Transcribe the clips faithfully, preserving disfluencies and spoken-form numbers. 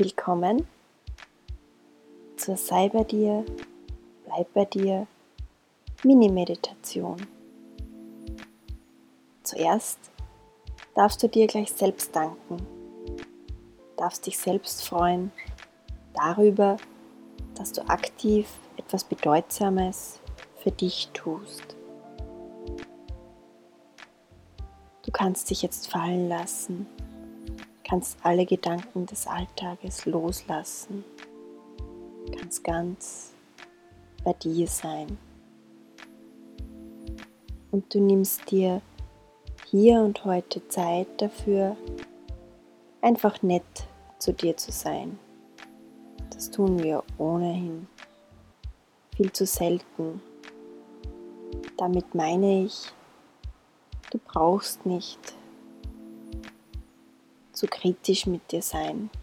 Willkommen zur Sei bei dir, bleib bei dir Mini-Meditation. Zuerst darfst du dir gleich selbst danken, darfst dich selbst freuen darüber, dass du aktiv etwas Bedeutsames für dich tust. Du kannst dich jetzt fallen lassen, kannst alle Gedanken des Alltages loslassen, kannst ganz bei dir sein. Und du nimmst dir hier und heute Zeit dafür, einfach nett zu dir zu sein. Das tun wir ohnehin viel zu selten. Damit meine ich, du brauchst nicht zu kritisch mit dir sein.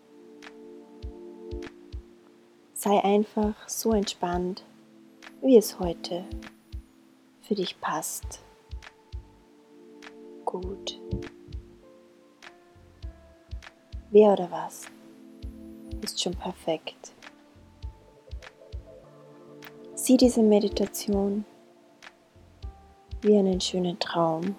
Sei einfach so entspannt, wie es heute für dich passt. Gut. Wer oder was ist schon perfekt. Sieh diese Meditation wie einen schönen Traum.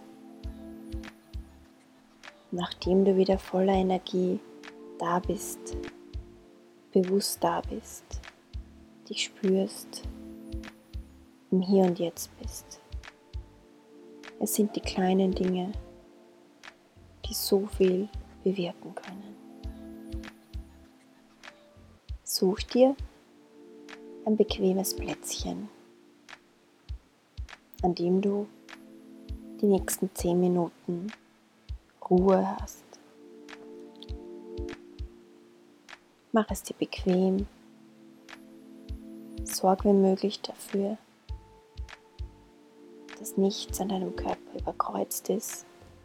Nachdem du wieder voller Energie da bist, bewusst da bist, dich spürst, im Hier und Jetzt bist. Es sind die kleinen Dinge, die so viel bewirken können. Such dir ein bequemes Plätzchen, an dem du die nächsten zehn Minuten Ruhe hast. Mach es dir bequem. Sorg wenn möglich dafür, dass nichts an deinem Körper überkreuzt ist,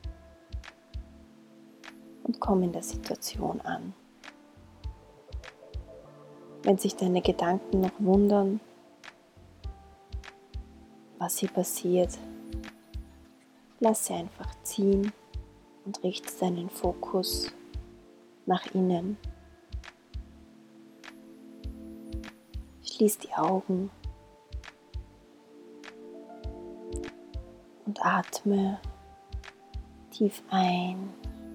und komm in der Situation an. Wenn sich deine Gedanken noch wundern, was hier passiert, lass sie einfach ziehen und richte deinen Fokus nach innen. Schließ die Augen und atme tief ein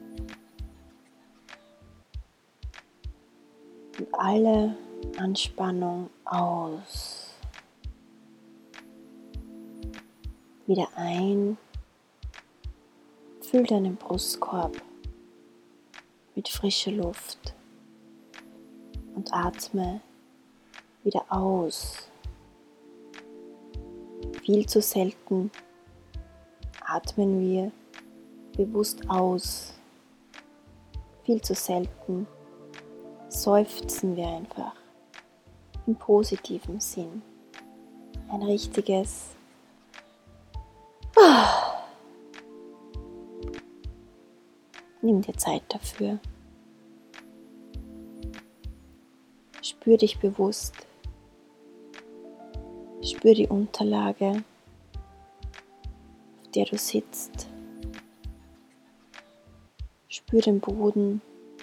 und alle Anspannung aus. Wieder ein. Füll deinen Brustkorb mit frischer Luft und atme wieder aus. Viel zu selten atmen wir bewusst aus. Viel zu selten seufzen wir einfach im positiven Sinn. Ein richtiges Nimm dir Zeit dafür. Spür dich bewusst. Spür die Unterlage, auf der du sitzt. Spür den Boden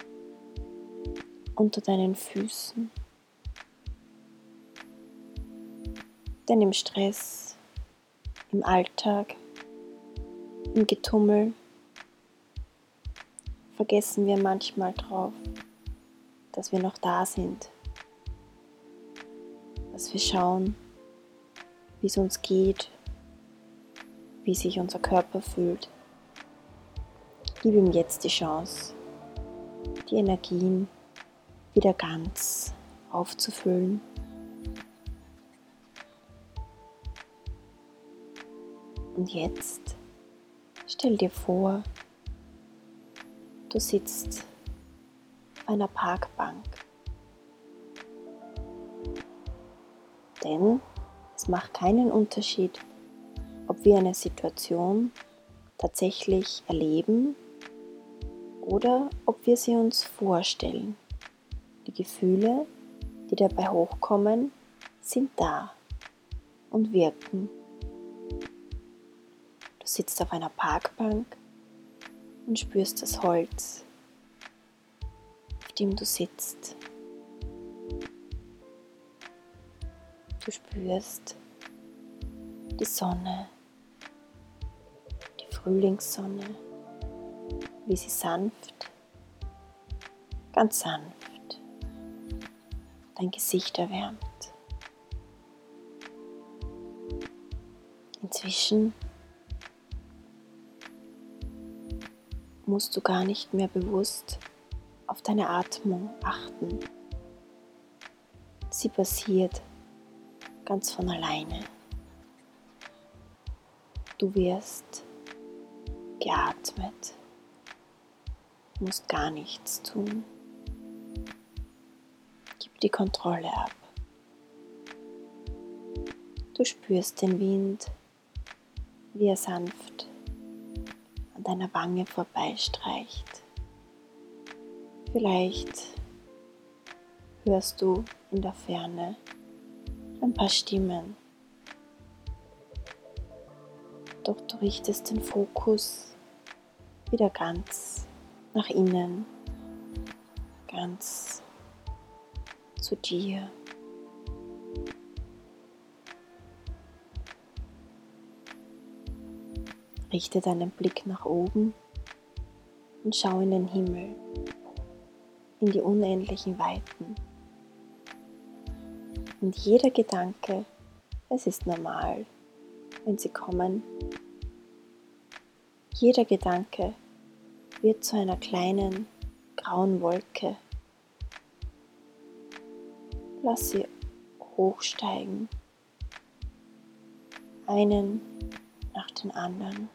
unter deinen Füßen. Denn im Stress, im Alltag, im Getummel vergessen wir manchmal drauf, dass wir noch da sind, dass wir schauen, wie es uns geht, wie sich unser Körper fühlt. Gib ihm jetzt die Chance, die Energien wieder ganz aufzufüllen. Und jetzt stell dir vor, du sitzt auf einer Parkbank. Denn es macht keinen Unterschied, ob wir eine Situation tatsächlich erleben oder ob wir sie uns vorstellen. Die Gefühle, die dabei hochkommen, sind da und wirken. Du sitzt auf einer Parkbank und spürst das Holz, auf dem du sitzt. Du spürst die Sonne, die Frühlingssonne, wie sie sanft, ganz sanft dein Gesicht erwärmt. Inzwischen musst du gar nicht mehr bewusst auf deine Atmung achten. Sie passiert ganz von alleine. Du wirst geatmet, musst gar nichts tun. Gib die Kontrolle ab. Du spürst den Wind, wie er sanft an deiner Wange vorbeistreicht. Vielleicht hörst du in der Ferne ein paar Stimmen. Doch du richtest den Fokus wieder ganz nach innen, ganz zu dir. Richte deinen Blick nach oben und schau in den Himmel, in die unendlichen Weiten. Und jeder Gedanke, es ist normal, wenn sie kommen, jeder Gedanke wird zu einer kleinen grauen Wolke. Lass sie hochsteigen, einen nach den anderen.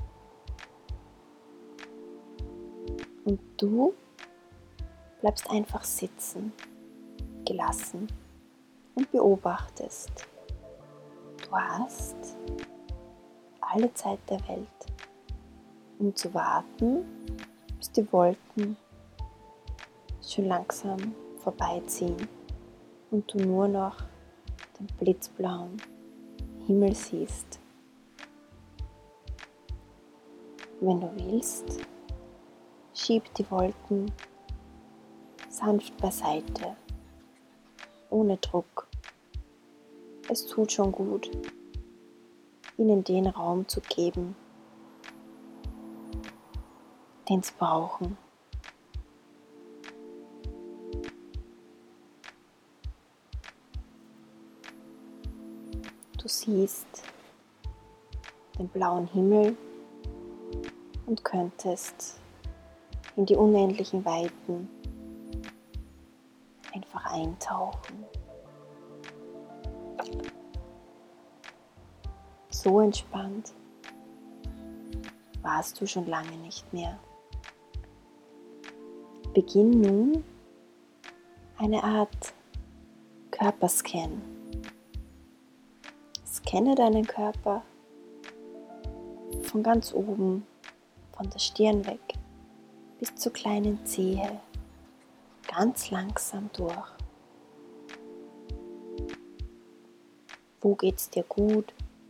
Und du bleibst einfach sitzen, gelassen und beobachtest. Du hast alle Zeit der Welt, um zu warten, bis die Wolken schön langsam vorbeiziehen und du nur noch den blitzblauen Himmel siehst. Wenn du willst, schieb die Wolken sanft beiseite, ohne Druck. Es tut schon gut, ihnen den Raum zu geben, den sie brauchen. Du siehst den blauen Himmel und könntest in die unendlichen Weiten einfach eintauchen. So entspannt warst du schon lange nicht mehr. Beginn nun eine Art Körperscan. Scanne deinen Körper von ganz oben, von der Stirn weg, bis zur kleinen Zehe, ganz langsam durch. Wo geht's dir gut?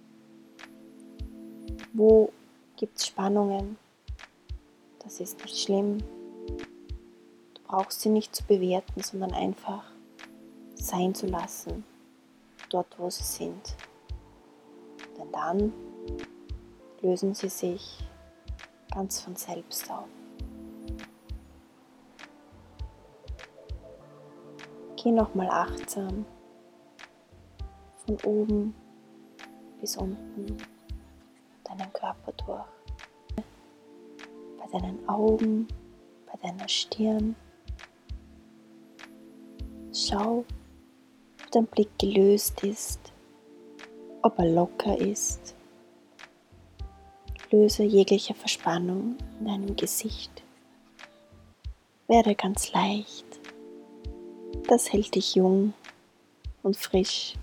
Wo gibt's Spannungen? Das ist nicht schlimm. Du brauchst sie nicht zu bewerten, sondern einfach sein zu lassen, dort wo sie sind. Denn dann lösen sie sich ganz von selbst auf. Geh nochmal achtsam von oben bis unten deinen Körper durch. Bei deinen Augen, bei deiner Stirn. Schau, ob dein Blick gelöst ist, ob er locker ist. Löse jegliche Verspannung in deinem Gesicht. Werde ganz leicht. Das hält dich jung und frisch.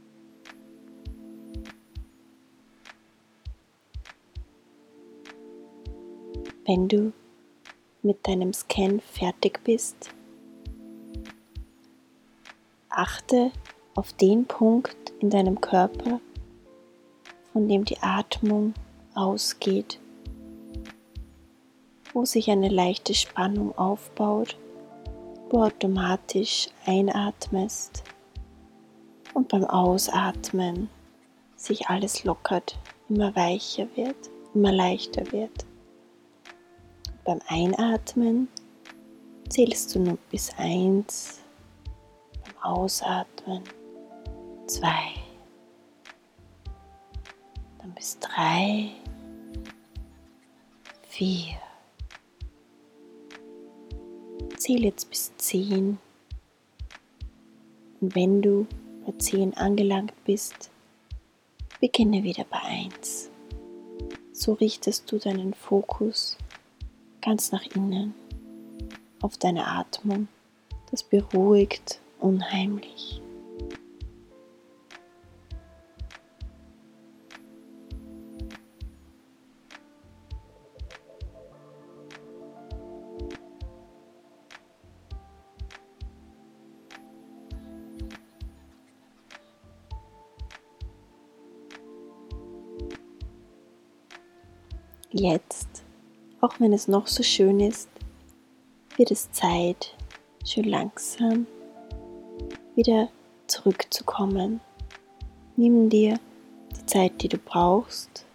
Wenn du mit deinem Scan fertig bist, achte auf den Punkt in deinem Körper, von dem die Atmung ausgeht, wo sich eine leichte Spannung aufbaut, du automatisch einatmest und beim Ausatmen sich alles lockert, immer weicher wird, immer leichter wird. Beim Einatmen zählst du nur bis eins, beim Ausatmen zwei, dann bis drei, vier. Zähl jetzt bis zehn und wenn du bei zehn angelangt bist, beginne wieder bei eins. So richtest du deinen Fokus ganz nach innen auf deine Atmung. Das beruhigt unheimlich. Jetzt, auch wenn es noch so schön ist, wird es Zeit, schön langsam wieder zurückzukommen. Nimm dir die Zeit, die du brauchst.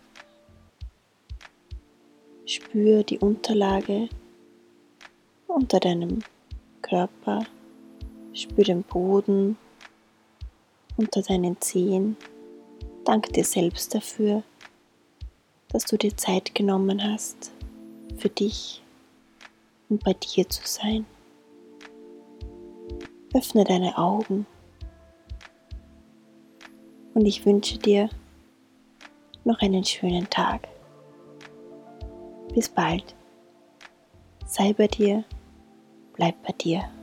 Spür die Unterlage unter deinem Körper. Spür den Boden unter deinen Zehen. Danke dir selbst dafür, dass du dir Zeit genommen hast, für dich und bei dir zu sein. Öffne deine Augen und ich wünsche dir noch einen schönen Tag. Bis bald. Sei bei dir, bleib bei dir.